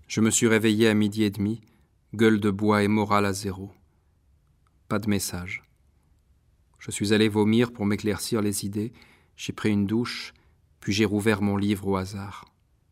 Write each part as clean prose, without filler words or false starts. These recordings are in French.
Je me suis réveillé à 12h30, gueule de bois et morale à zéro. Pas de message. Je suis allé vomir pour m'éclaircir les idées, j'ai pris une douche, puis j'ai rouvert mon livre au hasard.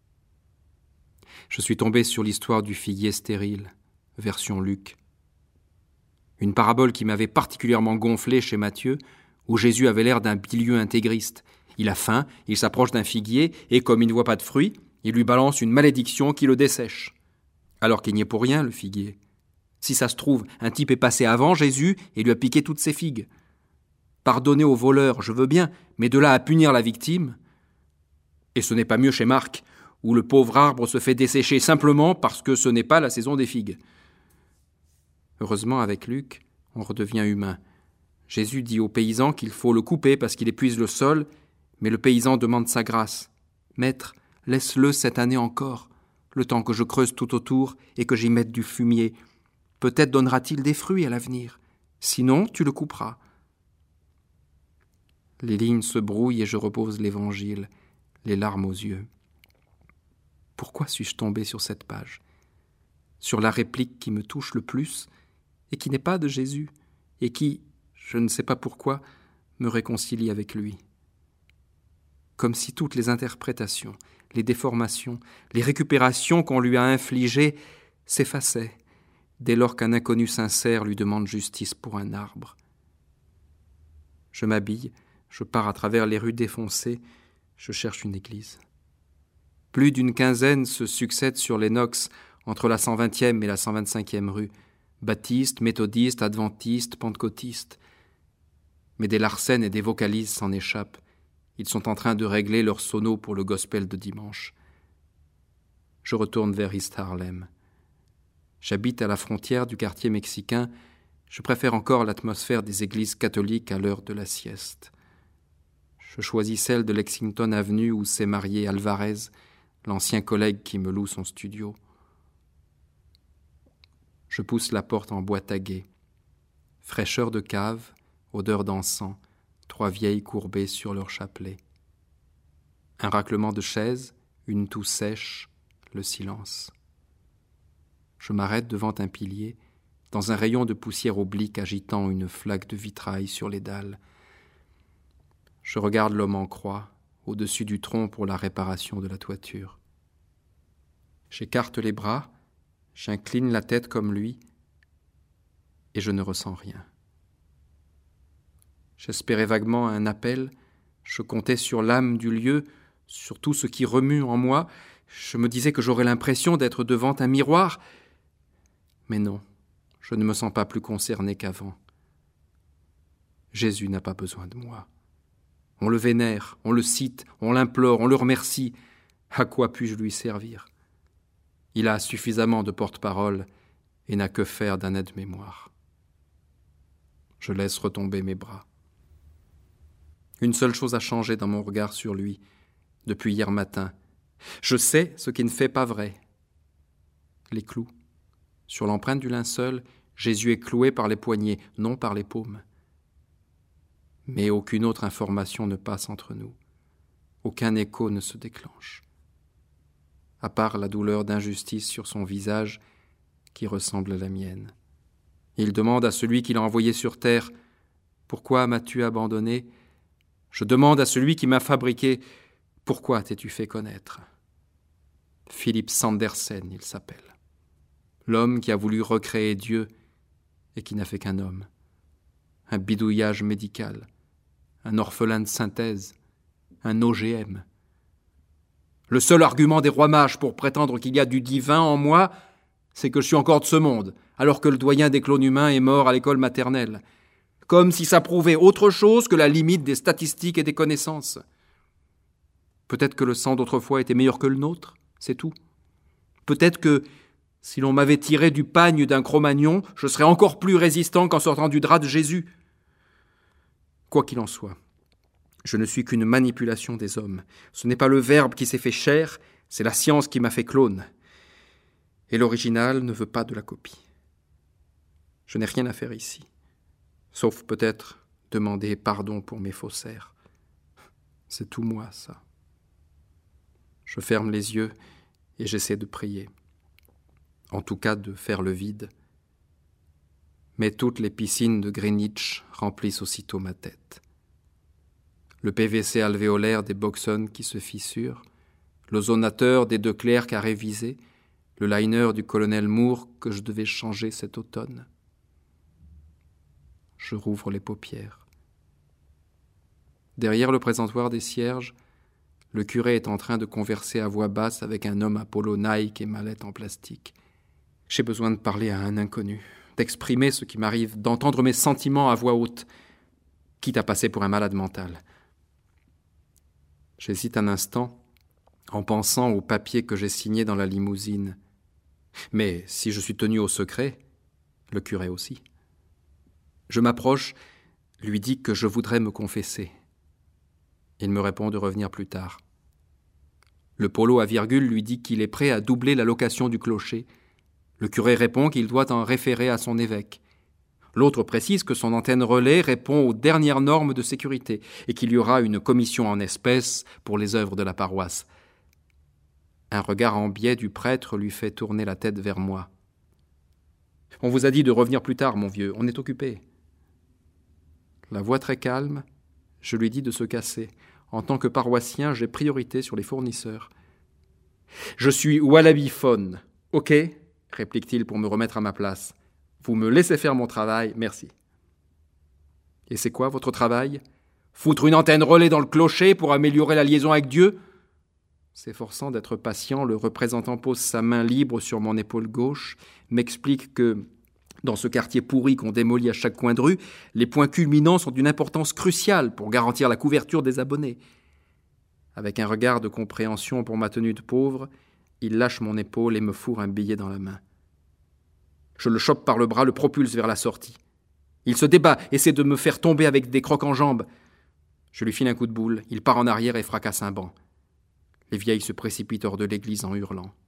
Je suis tombé sur l'histoire du figuier stérile, version Luc. Une parabole qui m'avait particulièrement gonflé chez Matthieu, où Jésus avait l'air d'un bilieux intégriste. Il a faim, il s'approche d'un figuier, et comme il ne voit pas de fruits, il lui balance une malédiction qui le dessèche. Alors qu'il n'y est pour rien, le figuier. Si ça se trouve, un type est passé avant Jésus et lui a piqué toutes ses figues. Pardonner aux voleurs, je veux bien, mais de là à punir la victime. Et ce n'est pas mieux chez Marc, où le pauvre arbre se fait dessécher simplement parce que ce n'est pas la saison des figues. Heureusement, avec Luc, on redevient humain. Jésus dit au paysan qu'il faut le couper parce qu'il épuise le sol, mais le paysan demande sa grâce. « Maître, laisse-le cette année encore, le temps que je creuse tout autour et que j'y mette du fumier. Peut-être donnera-t-il des fruits à l'avenir. Sinon, tu le couperas. » Les lignes se brouillent et je repose l'Évangile, les larmes aux yeux. Pourquoi suis-je tombé sur cette page ? Sur la réplique qui me touche le plus et qui n'est pas de Jésus et qui, je ne sais pas pourquoi, me réconcilie avec lui. Comme si toutes les interprétations, les déformations, les récupérations qu'on lui a infligées s'effaçaient dès lors qu'un inconnu sincère lui demande justice pour un arbre. Je m'habille, je pars à travers les rues défoncées, je cherche une église. Plus d'une quinzaine se succèdent sur les nox entre la 120e et la 125e rue, baptistes, méthodistes, adventistes, pentecôtistes. Mais des Larsen et des vocalises s'en échappent. Ils sont en train de régler leur sono pour le gospel de dimanche. Je retourne vers East Harlem. J'habite à la frontière du quartier mexicain. Je préfère encore l'atmosphère des églises catholiques à l'heure de la sieste. Je choisis celle de Lexington Avenue où s'est marié Alvarez, l'ancien collègue qui me loue son studio. Je pousse la porte en bois tagué. Fraîcheur de cave, odeur d'encens, 3 vieilles courbées sur leur chapelet. Un raclement de chaises, une toux sèche, le silence. Je m'arrête devant un pilier, dans un rayon de poussière oblique agitant une flaque de vitrail sur les dalles. Je regarde l'homme en croix, au-dessus du tronc pour la réparation de la toiture. J'écarte les bras, j'incline la tête comme lui, et je ne ressens rien. J'espérais vaguement un appel, je comptais sur l'âme du lieu, sur tout ce qui remue en moi, je me disais que j'aurais l'impression d'être devant un miroir, mais non, je ne me sens pas plus concerné qu'avant. Jésus n'a pas besoin de moi. On le vénère, on le cite, on l'implore, on le remercie. À quoi puis-je lui servir ? Il a suffisamment de porte-parole et n'a que faire d'un aide-mémoire. Je laisse retomber mes bras. Une seule chose a changé dans mon regard sur lui depuis hier matin. Je sais ce qui ne fait pas vrai. Les clous. Sur l'empreinte du linceul, Jésus est cloué par les poignets, non par les paumes. Mais aucune autre information ne passe entre nous. Aucun écho ne se déclenche. À part la douleur d'injustice sur son visage qui ressemble à la mienne. Il demande à celui qui l'a envoyé sur terre « Pourquoi m'as-tu abandonné ?» Je demande à celui qui m'a fabriqué « Pourquoi t'es-tu fait connaître ?» Philippe Sandersen, il s'appelle. L'homme qui a voulu recréer Dieu et qui n'a fait qu'un homme. Un bidouillage médical, un orphelin de synthèse, un OGM. Le seul argument des rois mages pour prétendre qu'il y a du divin en moi, c'est que je suis encore de ce monde, alors que le doyen des clones humains est mort à l'école maternelle. Comme si ça prouvait autre chose que la limite des statistiques et des connaissances. Peut-être que le sang d'autrefois était meilleur que le nôtre, c'est tout. Peut-être que, si l'on m'avait tiré du pagne d'un Cro-Magnon, je serais encore plus résistant qu'en sortant du drap de Jésus. Quoi qu'il en soit, je ne suis qu'une manipulation des hommes. Ce n'est pas le Verbe qui s'est fait chair, c'est la science qui m'a fait clone. Et l'original ne veut pas de la copie. Je n'ai rien à faire ici, sauf peut-être demander pardon pour mes faussaires. C'est tout moi, ça. Je ferme les yeux et j'essaie de prier. en tout cas de faire le vide. Mais toutes les piscines de Greenwich remplissent aussitôt ma tête. Le PVC alvéolaire des Boxons qui se fissure, l'ozonateur des deux Clercs à réviser, le liner du colonel Moore que je devais changer cet automne. Je rouvre les paupières. Derrière le présentoir des cierges, le curé est en train de converser à voix basse avec un homme à polo Nike et mallette en plastique. J'ai besoin de parler à un inconnu, d'exprimer ce qui m'arrive, d'entendre mes sentiments à voix haute, quitte à passer pour un malade mental. J'hésite un instant en pensant au papier que j'ai signé dans la limousine. Mais si je suis tenu au secret, le curé aussi. Je m'approche, lui dis que je voudrais me confesser. Il me répond de revenir plus tard. Le polo à virgule lui dit qu'il est prêt à doubler la location du clocher. Le curé répond qu'il doit en référer à son évêque. L'autre précise que son antenne relais répond aux dernières normes de sécurité et qu'il y aura une commission en espèces pour les œuvres de la paroisse. Un regard en biais du prêtre lui fait tourner la tête vers moi. « On vous a dit de revenir plus tard, mon vieux, on est occupé. » La voix très calme, je lui dis de se casser. En tant que paroissien, j'ai priorité sur les fournisseurs. « Je suis wallabiphone, ok ?» réplique-t-il pour me remettre à ma place. « Vous me laissez faire mon travail, merci. » « Et c'est quoi votre travail ? Foutre une antenne relais dans le clocher pour améliorer la liaison avec Dieu ?» S'efforçant d'être patient, le représentant pose sa main libre sur mon épaule gauche, m'explique que, dans ce quartier pourri qu'on démolit à chaque coin de rue, les points culminants sont d'une importance cruciale pour garantir la couverture des abonnés. Avec un regard de compréhension pour ma tenue de pauvre, il lâche mon épaule et me fourre un billet dans la main. Je le chope par le bras, le propulse vers la sortie. Il se débat, essaie de me faire tomber avec des crocs en jambes. Je lui file un coup de boule, il part en arrière et fracasse un banc. Les vieilles se précipitent hors de l'église en hurlant.